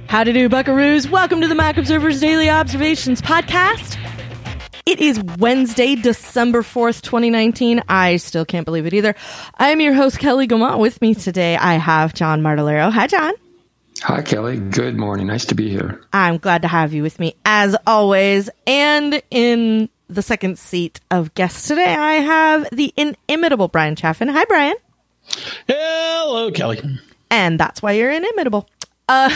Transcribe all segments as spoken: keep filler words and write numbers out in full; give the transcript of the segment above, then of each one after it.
Howdy do, buckaroos. Welcome to the Mac Observer's Daily Observations podcast. It is Wednesday, December fourth, twenty nineteen. I still can't believe it either. I am your host, Kelly Gomont. With me today, I have John Martellero. Hi, John. Hi, Kelly. Good morning. Nice to be here. I'm glad to have you with me, as always. And in the second seat of guests today, I have the inimitable Brian Chaffin. Hi, Brian. Hello, Kelly. And that's why you're inimitable. Uh,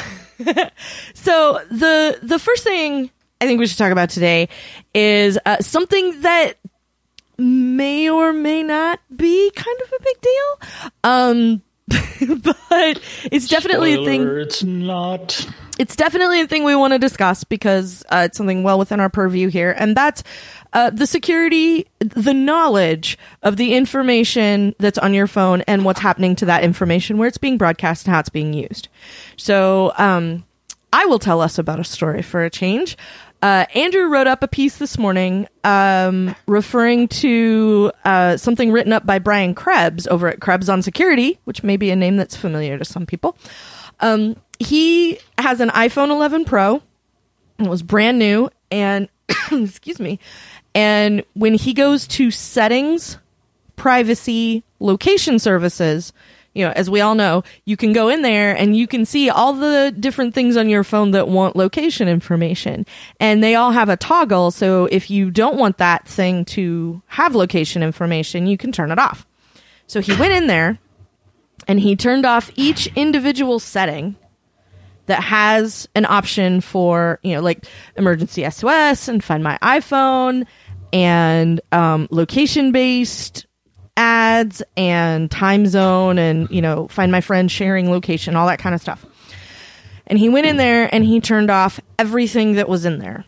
so the the first thing I think we should talk about today is uh, something that may or may not be kind of a big deal. Um, but it's definitely Spoiler, a thing. It's not. It's definitely a thing we want to discuss because uh, it's something well within our purview here. And that's uh, the security, the knowledge of the information that's on your phone and what's happening to that information, where it's being broadcast and how it's being used. So um, I will tell us about a story for a change. Uh, Andrew wrote up a piece this morning um, referring to uh, something written up by Brian Krebs over at Krebs on Security, which may be a name that's familiar to some people. Um, he has an iPhone eleven Pro. It was brand new. And, excuse me, and when he goes to settings, privacy, location services, you know, as we all know, you can go in there and you can see all the different things on your phone that want location information. And they all have a toggle. So if you don't want that thing to have location information, you can turn it off. So he went in there and he turned off each individual setting that has an option for, you know, like emergency S O S and Find My iPhone and um, location-based ads and time zone and, you know, Find My Friend, sharing location, all that kind of stuff. And he went in there and he turned off everything that was in there.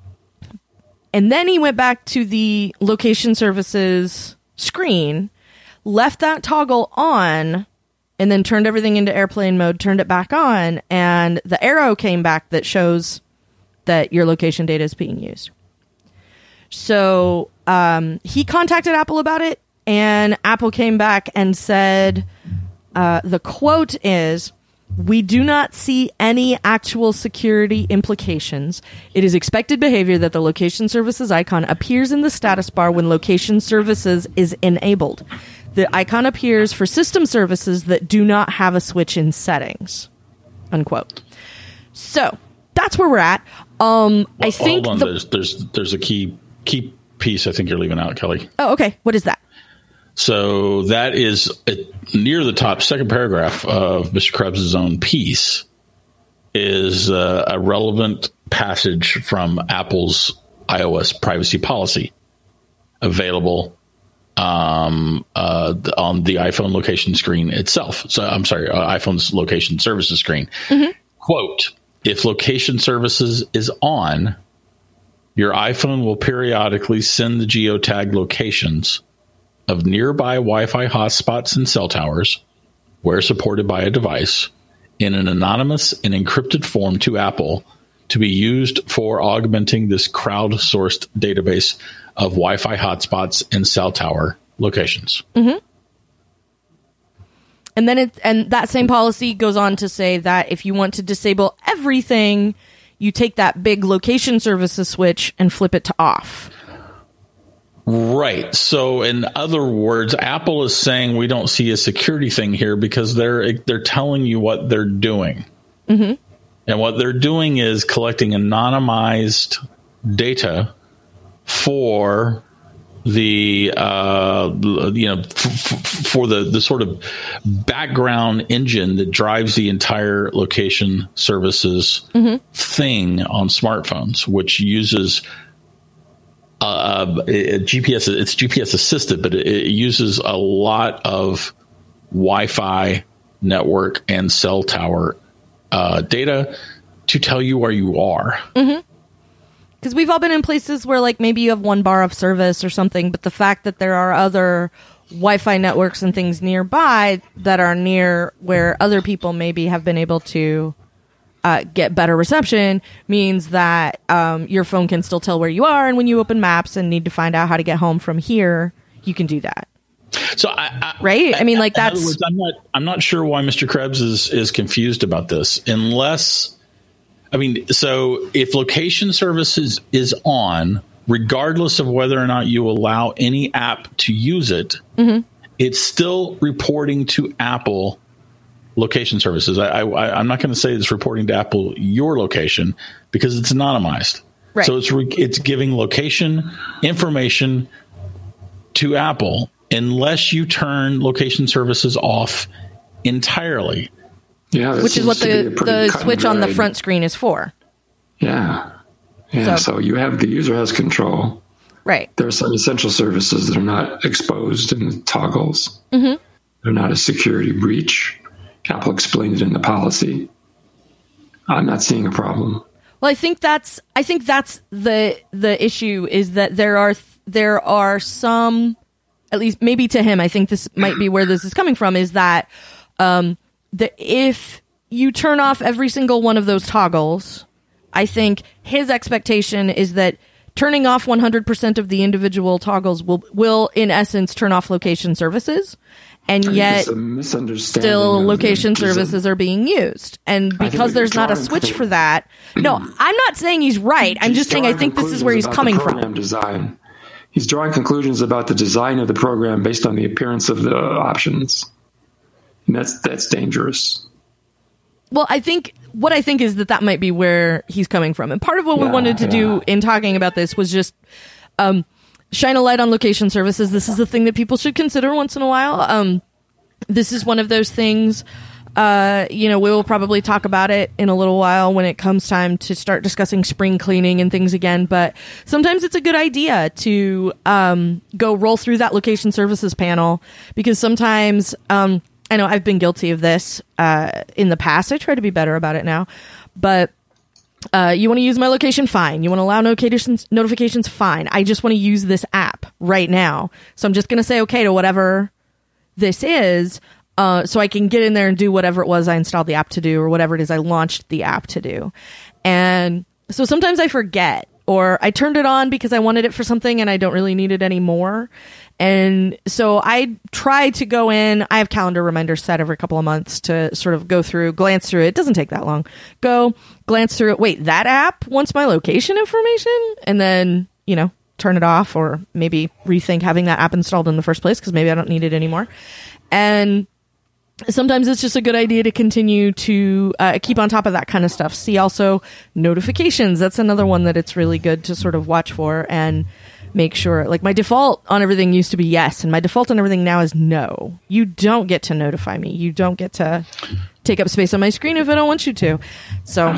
And then he went back to the location services screen, left that toggle on, and then turned everything into airplane mode, turned it back on, and the arrow came back that shows that your location data is being used. So um, he contacted Apple about it, and Apple came back and said, uh, the quote is, "We do not see any actual security implications. It is expected behavior that the location services icon appears in the status bar when location services is enabled. The icon appears for system services that do not have a switch in settings." Unquote. So that's where we're at. Um, Well, I think hold on. the- there's there's there's a key key piece I think you're leaving out, Kelly. oh, okay. What is that? So that is uh, near the top, second paragraph of Mister Krebs' own piece is uh, a relevant passage from Apple's iOS privacy policy available um, uh, on the iPhone location screen itself. So I'm sorry, uh, iPhone's location services screen. Mm-hmm. Quote, "If location services is on, your iPhone will periodically send the geotagged locations of nearby Wi-Fi hotspots and cell towers, where supported by a device, in an anonymous and encrypted form to Apple to be used for augmenting this crowdsourced database of Wi-Fi hotspots and cell tower locations." Mm-hmm. And then it, and that same policy goes on to say that if you want to disable everything, you take that big location services switch and flip it to off. Right. So in other words, Apple is saying we don't see a security thing here because they're they're telling you what they're doing. Mm-hmm. And what they're doing is collecting anonymized data for the uh, you know f- f- for the the sort of background engine that drives the entire location services mm-hmm. thing on smartphones, which uses Uh, G P S, it's G P S assisted, but it, it uses a lot of Wi-Fi network and cell tower uh, data to tell you where you are. Mm-hmm. Because we've all been in places where, like, maybe you have one bar of service or something, but the fact that there are other Wi-Fi networks and things nearby that are near where other people maybe have been able to uh, get better reception means that um, your phone can still tell where you are, and when you open maps and need to find out how to get home from here, you can do that. So, I, I, right? I mean, like, that's. In other words, I'm not. I'm not sure why Mister Krebs is is confused about this, unless I mean, so if location services is on, regardless of whether or not you allow any app to use it, mm-hmm. it's still reporting to Apple location services. I, I, I'm not going to say it's reporting to Apple your location because it's anonymized. Right. So it's re- it's giving location information to Apple unless you turn location services off entirely. Yeah, which is what the, the switch on the front screen is for. Yeah. Yeah. So, so you have the user has control. Right. There are some essential services that are not exposed in the toggles. Mm-hmm. They're not a security breach. Apple explained it in the policy. I'm not seeing a problem. Well, I think that's I think that's the the issue is that there are there are some, at least maybe to him, I think this might be where this is coming from, is that um, the if you turn off every single one of those toggles, I think his expectation is that turning off one hundred percent of the individual toggles will will in essence turn off location services. And yet, still location services are being used. And because there's not a switch for that, no, I'm not saying he's right. I'm just saying I think this is where he's coming from. Design. He's drawing conclusions about the design of the program based on the appearance of the options. And that's that's dangerous. Well, I think what I think is that that might be where he's coming from. And part of what yeah, we wanted to yeah. do in talking about this was just um, shine a light on location services. This is a thing that people should consider once in a while. Um, this is one of those things, uh, you know, we will probably talk about it in a little while when it comes time to start discussing spring cleaning and things again. But sometimes it's a good idea to um, go roll through that location services panel, because sometimes, um, I know I've been guilty of this uh, in the past. I try to be better about it now. But Uh, you want to use my location? Fine. You want to allow notifications? Notifications? Fine. I just want to use this app right now. So I'm just going to say okay to whatever this is, uh, so I can get in there and do whatever it was I installed the app to do, or whatever it is I launched the app to do. And so sometimes I forget, or I turned it on because I wanted it for something and I don't really need it anymore. And so I try to go in. I have calendar reminders set every couple of months to sort of go through, glance through it. It doesn't take that long. Go glance through it. Wait, that app wants my location information? And then, you know, turn it off, or maybe rethink having that app installed in the first place because maybe I don't need it anymore. And sometimes it's just a good idea to continue to uh, keep on top of that kind of stuff. See also notifications. That's another one that it's really good to sort of watch for and make sure. Like, my default on everything used to be yes, and my default on everything now is no. You don't get to notify me. You don't get to take up space on my screen if I don't want you to. So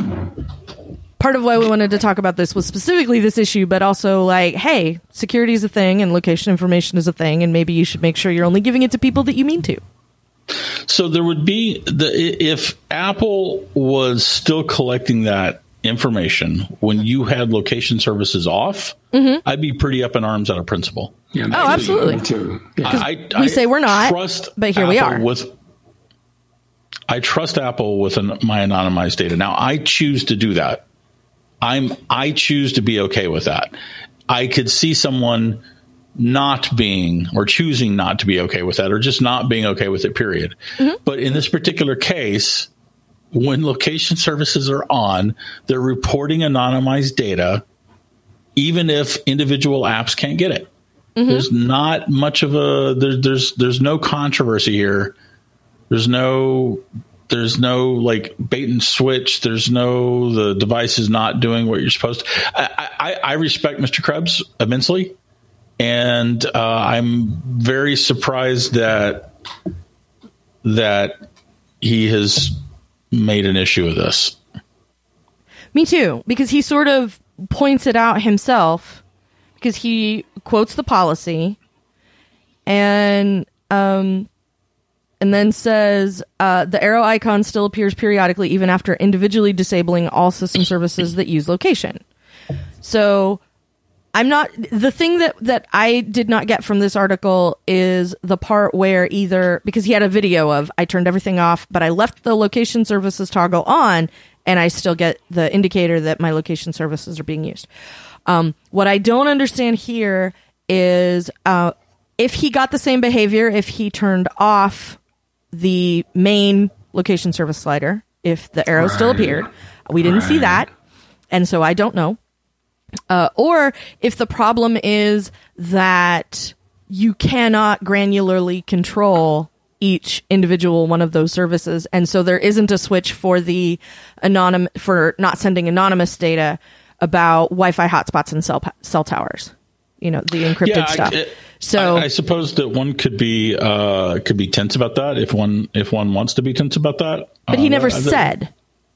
part of why we wanted to talk about this was specifically this issue, but also like, hey, security is a thing and location information is a thing, and maybe you should make sure you're only giving it to people that you mean to. So there would be the if Apple was still collecting that information when you had location services off, mm-hmm. I'd be pretty up in arms out of principle. Yeah, oh, absolutely. Me too. Yeah. I, I, we say we're not, but here Apple we are. With, I trust Apple with an, my anonymized data. Now, I choose to do that. I'm I choose to be okay with that. I could see someone not being or choosing not to be okay with that, or just not being okay with it, period. Mm-hmm. But in this particular case, when location services are on, they're reporting anonymized data, even if individual apps can't get it. Mm-hmm. There's not much of a there, there's there's no controversy here. There's no there's no like bait and switch. There's no the device is not doing what you're supposed to. I, I, I respect Mister Krebs immensely, and uh, I'm very surprised that that he has made an issue of this. Me too, because he sort of points it out himself, because he quotes the policy and um and then says uh, the arrow icon still appears periodically even after individually disabling all system services that use location. So I'm not the thing that that I did not get from this article is the part where either, because he had a video of I turned everything off, but I left the location services toggle on and I still get the indicator that my location services are being used. Um, what I don't understand here is uh, if he got the same behavior if he turned off the main location service slider if the arrow right. still appeared. We didn't right. see that. And so I don't know. Uh, or if the problem is that you cannot granularly control each individual one of those services. And so there isn't a switch for the anonym for not sending anonymous data about Wi-Fi hotspots and cell, cell towers, you know, the encrypted yeah, stuff. I, so I, I suppose that one could be, uh, could be tense about that if one, if one wants to be tense about that. But he uh, never that, said.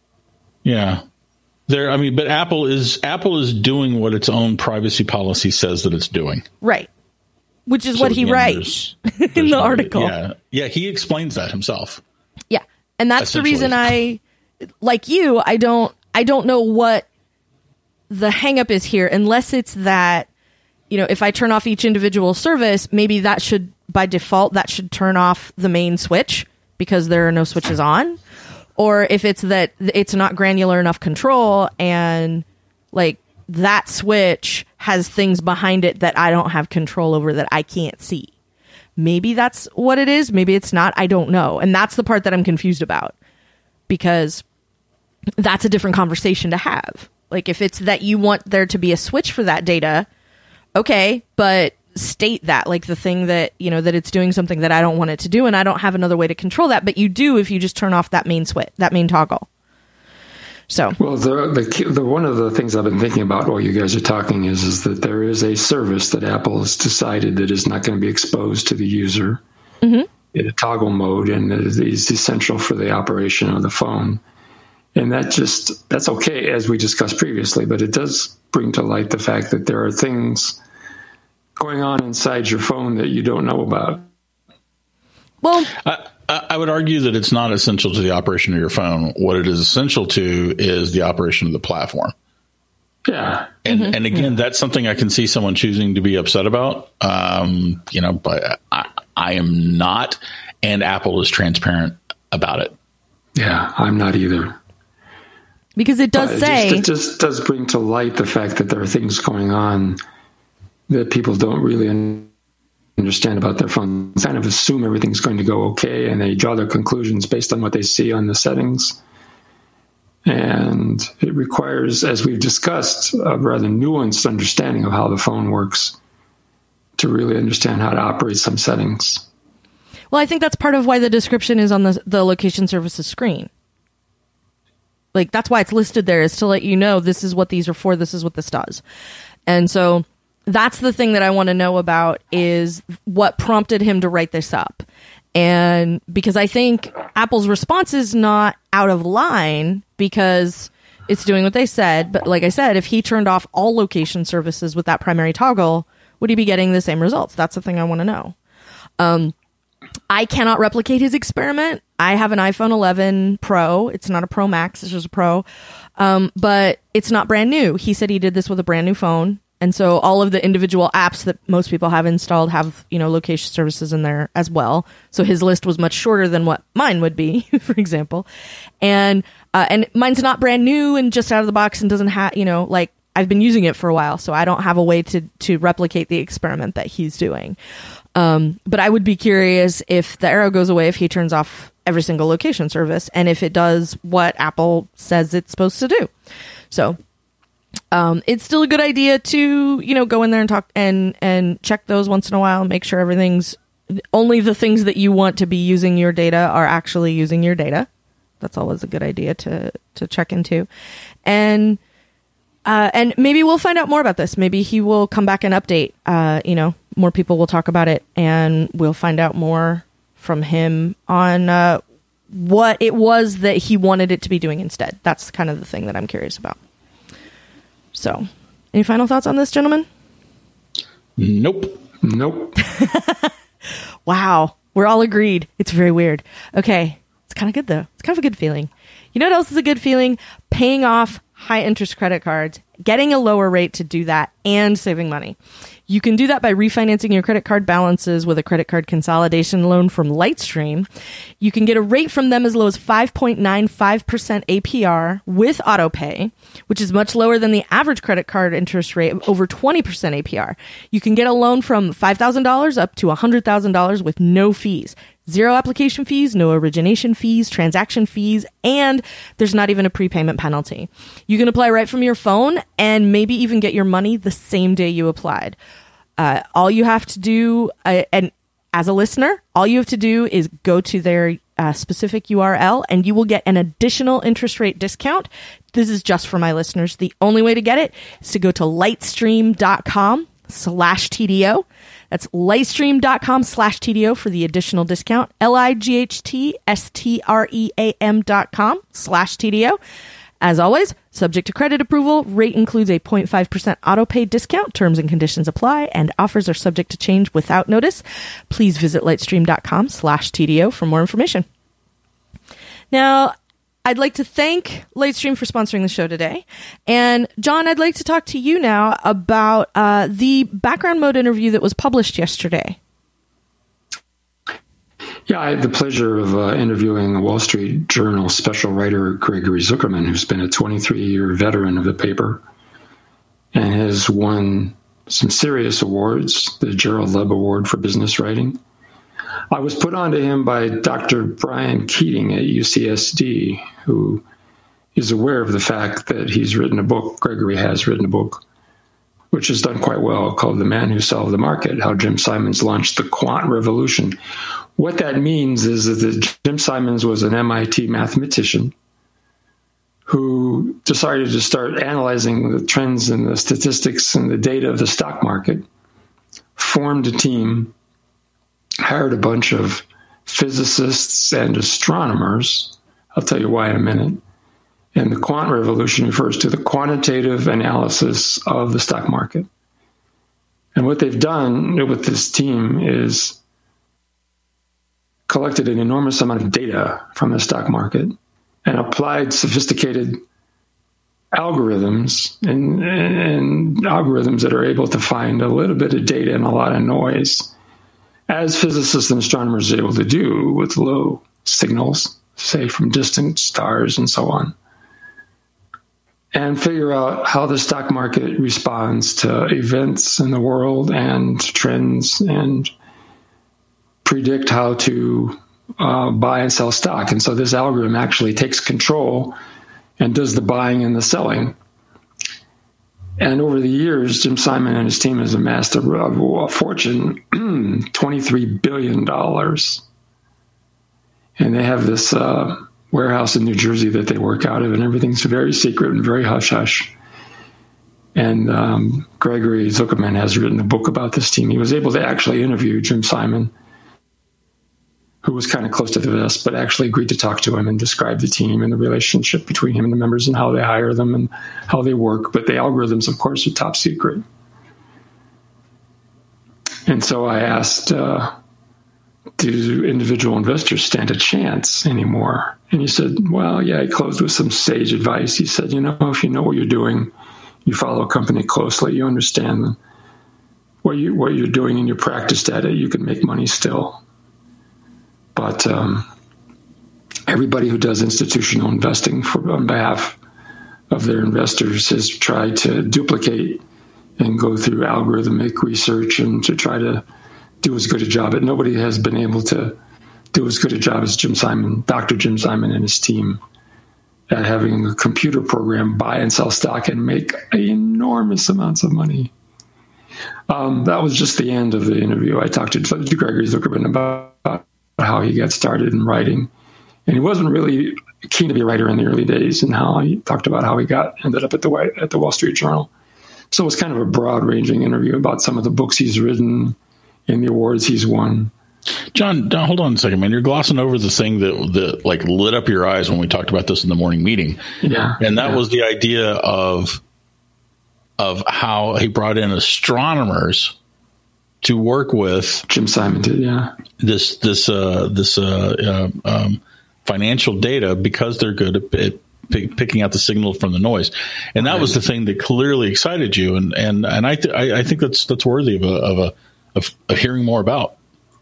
Yeah. There, I mean, but Apple is Apple is doing what its own privacy policy says that it's doing. Right. Which is so what he again, writes there's, in there's the no, article. Yeah. Yeah. He explains that himself. Yeah. And that's the reason I, like you, I don't, I don't know what the hang up is here, unless it's that, you know, if I turn off each individual service, maybe that should, by default, that should turn off the main switch because there are no switches on. Or if it's that it's not granular enough control and like that switch has things behind it that I don't have control over that I can't see. Maybe that's what it is. Maybe it's not. I don't know. And that's the part that I'm confused about, because that's a different conversation to have. Like if it's that you want there to be a switch for that data, okay, but state that, like the thing that, you know, that it's doing something that I don't want it to do and I don't have another way to control that, but you do if you just turn off that main switch, that main toggle. So, well, the, the the one of the things I've been thinking about while you guys are talking is is that there is a service that Apple has decided that is not going to be exposed to the user mm-hmm. in a toggle mode, and is essential for the operation of the phone. And that just that's okay, as we discussed previously, but it does bring to light the fact that there are things going on inside your phone that you don't know about. Well, I, I would argue that it's not essential to the operation of your phone. What it is essential to is the operation of the platform. Yeah. And mm-hmm. and again, that's something I can see someone choosing to be upset about. Um, you know, but I, I am not, and Apple is transparent about it. Yeah, I'm not either. Because it does it say... Just, it just does bring to light the fact that there are things going on that people don't really understand about their phones. Kind of assume everything's going to go okay, and they draw their conclusions based on what they see on the settings. And it requires, as we've discussed, a rather nuanced understanding of how the phone works to really understand how to operate some settings. Well, I think that's part of why the description is on the, the location services screen. Like, that's why it's listed there, is to let you know this is what these are for, this is what this does. And so that's the thing that I want to know about, is what prompted him to write this up. And because I think Apple's response is not out of line, because it's doing what they said. But like I said, if he turned off all location services with that primary toggle, would he be getting the same results? That's the thing I want to know. Um, I cannot replicate his experiment. I have an iPhone eleven Pro. It's not a Pro Max. It's just a Pro. Um, but it's not brand new. He said he did this with a brand new phone. And so all of the individual apps that most people have installed have, you know, location services in there as well. So his list was much shorter than what mine would be, for example. And, uh, and mine's not brand new and just out of the box and doesn't have, you know, like, I've been using it for a while, so I don't have a way to, to replicate the experiment that he's doing. Um, but I would be curious if the arrow goes away, if he turns off every single location service, and if it does what Apple says it's supposed to do. So um, it's still a good idea to, you know, go in there and talk and, and check those once in a while, make sure everything's, only the things that you want to be using your data are actually using your data. That's always a good idea to, to check into. And Uh, and maybe we'll find out more about this. Maybe he will come back and update. Uh, you know, more people will talk about it, and we'll find out more from him on uh, what it was that he wanted it to be doing instead. That's kind of the thing that I'm curious about. So, any final thoughts on this, gentlemen? Nope. Nope. Wow. We're all agreed. It's very weird. Okay. It's kind of good, though. It's kind of a good feeling. You know what else is a good feeling? Paying off high interest credit cards, getting a lower rate to do that, and saving money. You can do that by refinancing your credit card balances with a credit card consolidation loan from Lightstream. You can get a rate from them as low as five point nine five percent A P R with autopay, which is much lower than the average credit card interest rate of over twenty percent A P R. You can get a loan from five thousand dollars up to one hundred thousand dollars with no fees. Zero application fees, no origination fees, transaction fees, and there's not even a prepayment penalty. You can apply right from your phone and maybe even get your money the same day you applied. Uh, all you have to do, uh, and as a listener, all you have to do is go to their uh, specific U R L and you will get an additional interest rate discount. This is just for my listeners. The only way to get it is to go to lightstream.com slash TDO. That's lightstream.com slash TDO for the additional discount. L-I-G-H-T-S-T-R-E-A-M dot com slash TDO. As always, subject to credit approval, rate includes a zero point five percent auto pay discount. Terms and conditions apply, and offers are subject to change without notice. Please visit lightstream.com slash TDO for more information. Now, I'd like to thank Lightstream for sponsoring the show today. And John, I'd like to talk to you now about uh, the background mode interview that was published yesterday. Yeah, I had the pleasure of uh, interviewing Wall Street Journal special writer Gregory Zuckerman, who's been a twenty-three-year veteran of the paper and has won some serious awards, the Gerald Leb Award for Business Writing. I was put on to him by Doctor Brian Keating at U C S D, who is aware of the fact that he's written a book, Gregory has written a book, which has done quite well, called The Man Who Solved the Market, How Jim Simons Launched the Quant Revolution. What that means is that Jim Simons was an M I T mathematician who decided to start analyzing the trends and the statistics and the data of the stock market, formed a team, hired a bunch of physicists and astronomers. I'll tell you why in a minute. And the quant revolution refers to the quantitative analysis of the stock market. And what they've done with this team is collected an enormous amount of data from the stock market and applied sophisticated algorithms and, and algorithms that are able to find a little bit of data and a lot of noise, as physicists and astronomers are able to do with low signals, say from distant stars and so on, and figure out how the stock market responds to events in the world and trends and predict how to uh, buy and sell stock. And so this algorithm actually takes control and does the buying and the selling. And over the years, Jim Simon and his team has amassed a, a fortune, twenty-three billion dollars. And they have this uh, warehouse in New Jersey that they work out of, and everything's very secret and very hush-hush. And um, Gregory Zuckerman has written a book about this team. He was able to actually interview Jim Simon, who was kind of close to the vest, but actually agreed to talk to him and describe the team and the relationship between him and the members and how they hire them and how they work. But the algorithms, of course, are top secret. And so I asked, uh, do individual investors stand a chance anymore? And he said, well, yeah, he closed with some sage advice. He said, you know, if you know what you're doing, you follow a company closely, you understand what, you, what you're doing and you practiced at it, you can make money still. But um, everybody who does institutional investing for, on behalf of their investors has tried to duplicate and go through algorithmic research and to try to do as good a job. But nobody has been able to do as good a job as Jim Simon, Doctor Jim Simon and his team at having a computer program buy and sell stock and make enormous amounts of money. Um, that was just the end of the interview. I talked to, to Gregory Zuckerman about how he got started in writing. And he wasn't really keen to be a writer in the early days, and how he talked about how he got ended up at the at the Wall Street Journal. So it was kind of a broad-ranging interview about some of the books he's written and the awards he's won. John, John, hold on a second, man. You're glossing over the thing that that like lit up your eyes when we talked about this in the morning meeting. Yeah, and that yeah. was the idea of of how he brought in astronomers to work with. Jim Simon did, yeah. This this uh, this uh, uh, um, financial data, because they're good at, at p- picking out the signal from the noise, and that right. was the thing that clearly excited you, and and and I th- I, I think that's that's worthy of a of a of, of hearing more about.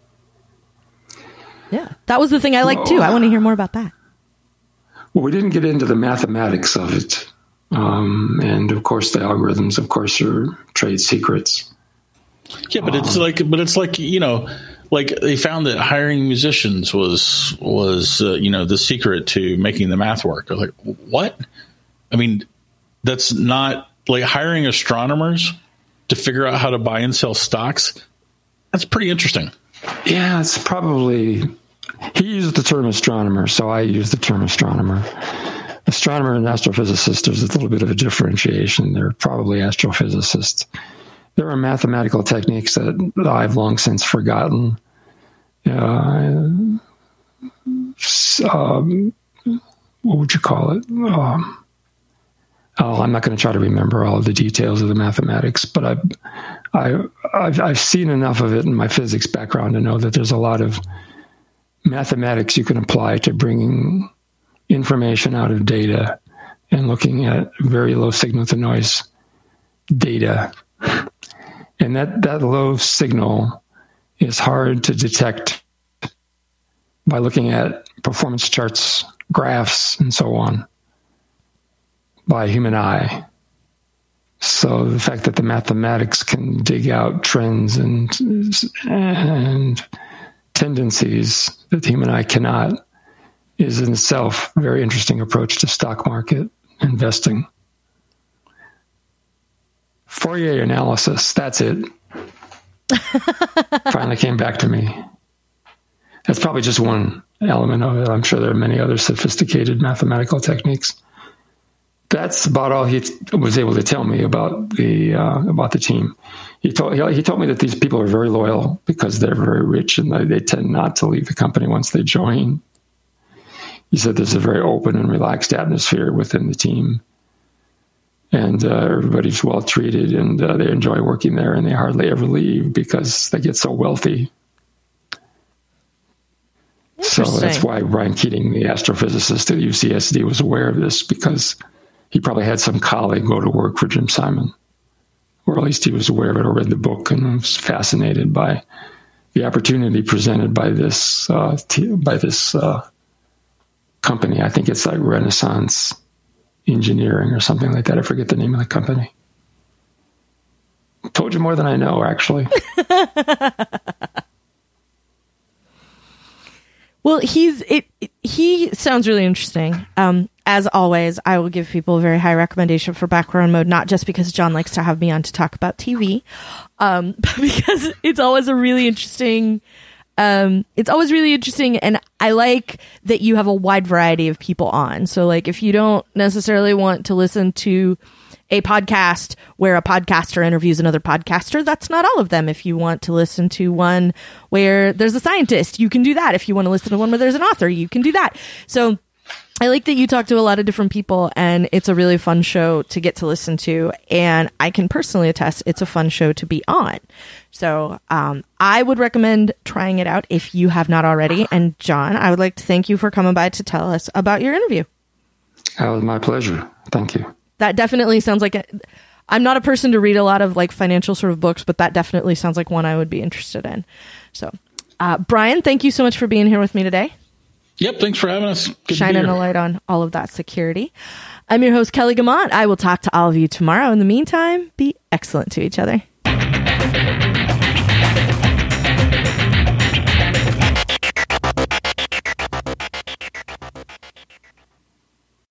Yeah, that was the thing I liked too. I want to hear more about that. Well, we didn't get into the mathematics of it, um, and of course, the algorithms, of course, are trade secrets. Yeah, but it's like, but it's like, you know, like they found that hiring musicians was was uh, you know the secret to making the math work. I was like, what? I mean, that's not like hiring astronomers to figure out how to buy and sell stocks. That's pretty interesting. Yeah, it's probably, he used the term astronomer, so I use the term astronomer. Astronomer and astrophysicist, there's a little bit of a differentiation. They're probably astrophysicists. There are mathematical techniques that I've long since forgotten. Uh, um, what would you call it? Um, oh, I'm not going to try to remember all of the details of the mathematics, but I've, I, I've, I've seen enough of it in my physics background to know that there's a lot of mathematics you can apply to bringing information out of data and looking at very low signal to noise data. And that, that low signal is hard to detect by looking at performance charts, graphs, and so on by human eye. So the fact that the mathematics can dig out trends and, and tendencies that the human eye cannot is in itself a very interesting approach to stock market investing. Fourier analysis, that's it. Finally came back to me. That's probably just one element of it. I'm sure there are many other sophisticated mathematical techniques. That's about all he t- was able to tell me about the uh, about the team. He told he, he told me that these people are very loyal because they're very rich and they, they tend not to leave the company once they join. He said there's a very open and relaxed atmosphere within the team. And uh, everybody's well treated, and uh, they enjoy working there, and they hardly ever leave because they get so wealthy. So that's why Brian Keating, the astrophysicist at U C S D, was aware of this, because he probably had some colleague go to work for Jim Simon, or at least he was aware of it or read the book and was fascinated by the opportunity presented by this uh, t- by this uh, company. I think it's like Renaissance Engineering or something like that. I forget the name of the company. Told you more than I know, actually. Well, he's it, it. He sounds really interesting. Um, as always, I will give people a very high recommendation for Background Mode, not just because John likes to have me on to talk about T V, um, but because it's always a really interesting. Um, it's always really interesting, and I like that you have a wide variety of people on. So, like, if you don't necessarily want to listen to a podcast where a podcaster interviews another podcaster, that's not all of them. If you want to listen to one where there's a scientist, you can do that. If you want to listen to one where there's an author, you can do that. So I like that you talk to a lot of different people, and it's a really fun show to get to listen to. And I can personally attest it's a fun show to be on. So um, I would recommend trying it out if you have not already. And John, I would like to thank you for coming by to tell us about your interview. That was my pleasure. Thank you. That definitely sounds like a, I'm not a person to read a lot of like financial sort of books, but that definitely sounds like one I would be interested in. So, uh, Brian, thank you so much for being here with me today. Yep. Thanks for having us. Good Shining a light on all of that security. I'm your host, Kelly Guimont. I will talk to all of you tomorrow. In the meantime, be excellent to each other.